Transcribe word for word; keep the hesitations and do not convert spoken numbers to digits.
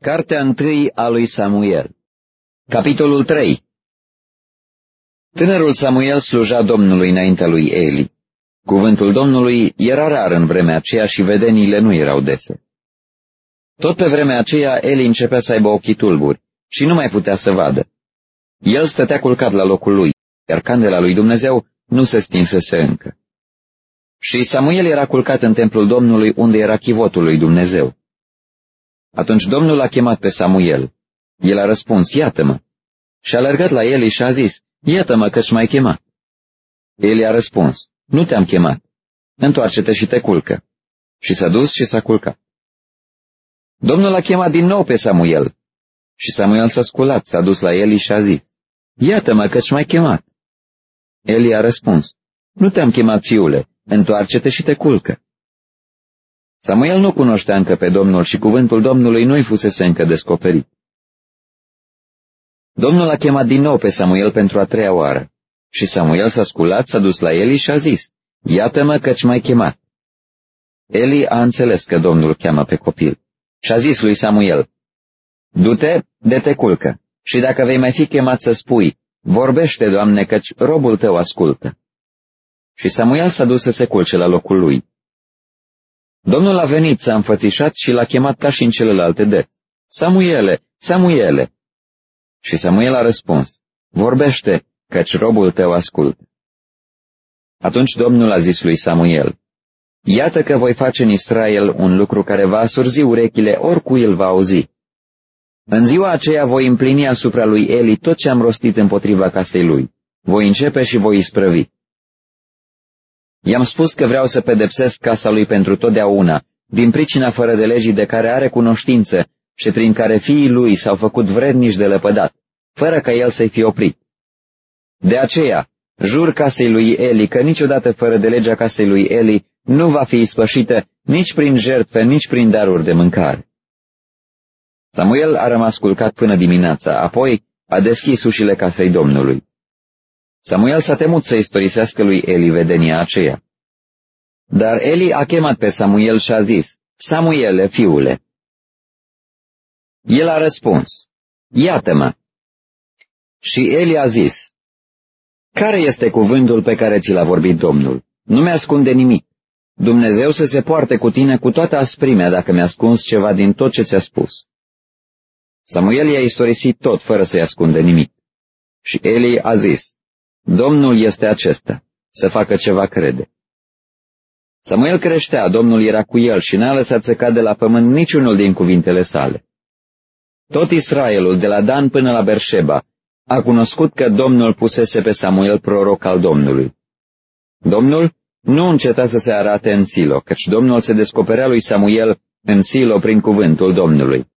Cartea întâi a lui Samuel. Capitolul trei. Tânărul Samuel sluja Domnului înaintea lui Eli. Cuvântul Domnului era rar în vremea aceea și vedeniile nu erau dese. Tot pe vremea aceea Eli începea să aibă ochii tulburi și nu mai putea să vadă. El stătea culcat la locul lui, iar candela lui Dumnezeu nu se stinsese încă. Și Samuel era culcat în templul Domnului, unde era chivotul lui Dumnezeu. Atunci Domnul a chemat pe Samuel. El a răspuns, iată-mă. Și a alergat la Eli și a zis, iată-mă că-ți m-ai chemat. Eli a răspuns, nu te-am chemat. Întoarce-te și te culcă. Și s-a dus și s-a culcat. Domnul a chemat din nou pe Samuel. Și Samuel s-a sculat, s-a dus la Eli și a zis, iată-mă că-ți m-ai chemat. Eli a răspuns, nu te-am chemat, fiule, întoarce-te și te culcă. Samuel nu cunoștea încă pe Domnul și cuvântul Domnului nu-i fusese încă descoperit. Domnul a chemat din nou pe Samuel pentru a treia oară. Și Samuel s-a sculat, s-a dus la Eli și a zis, iată-mă că-ți m-ai chemat. Eli a înțeles că Domnul cheamă pe copil și a zis lui Samuel, du-te, de te culcă, și dacă vei mai fi chemat să spui, vorbește, Doamne, căci robul tău ascultă. Și Samuel s-a dus să se culce la locul lui. Domnul a venit, s-a înfățișat și l-a chemat ca și în celelalte dăți. Samuele, Samuele! Și Samuel a răspuns, vorbește, căci robul tău ascultă. Atunci Domnul a zis lui Samuel, iată că voi face în Israel un lucru care va asurzi urechile oricui îl va auzi. În ziua aceea voi împlini asupra lui Eli tot ce am rostit împotriva casei lui. Voi începe și voi isprăvi. I-am spus că vreau să pedepsesc casa lui pentru totdeauna, din pricina fără de legii de care are cunoștință și prin care fiii lui s-au făcut vrednici de lepădat, fără ca el să-i fie oprit. De aceea, jur casei lui Eli că niciodată fără de legea casei lui Eli nu va fi ispășită nici prin jertfe, nici prin daruri de mâncare. Samuel a rămas culcat până dimineața, apoi a deschis ușile casei Domnului. Samuel s-a temut să istorisească lui Eli vedenia aceea. Dar Eli a chemat pe Samuel și a zis, Samuele, fiule. El a răspuns, iată-mă. Și Eli a zis, care este cuvântul pe care ți l-a vorbit Domnul? Nu mi-ascunde nimic. Dumnezeu să se poarte cu tine cu toată asprimea dacă mi-a ascuns ceva din tot ce ți-a spus. Samuel i-a istorisit tot fără să-i ascunde nimic. Și Eli a zis, Domnul este acesta, să facă ce va crede. Samuel creștea, Domnul era cu el și n-a lăsat să cadă la pământ niciunul din cuvintele sale. Tot Israelul, de la Dan până la Berșeba, a cunoscut că Domnul pusese pe Samuel proroc al Domnului. Domnul nu înceta să se arate în Silo, căci Domnul se descoperea lui Samuel în Silo prin cuvântul Domnului.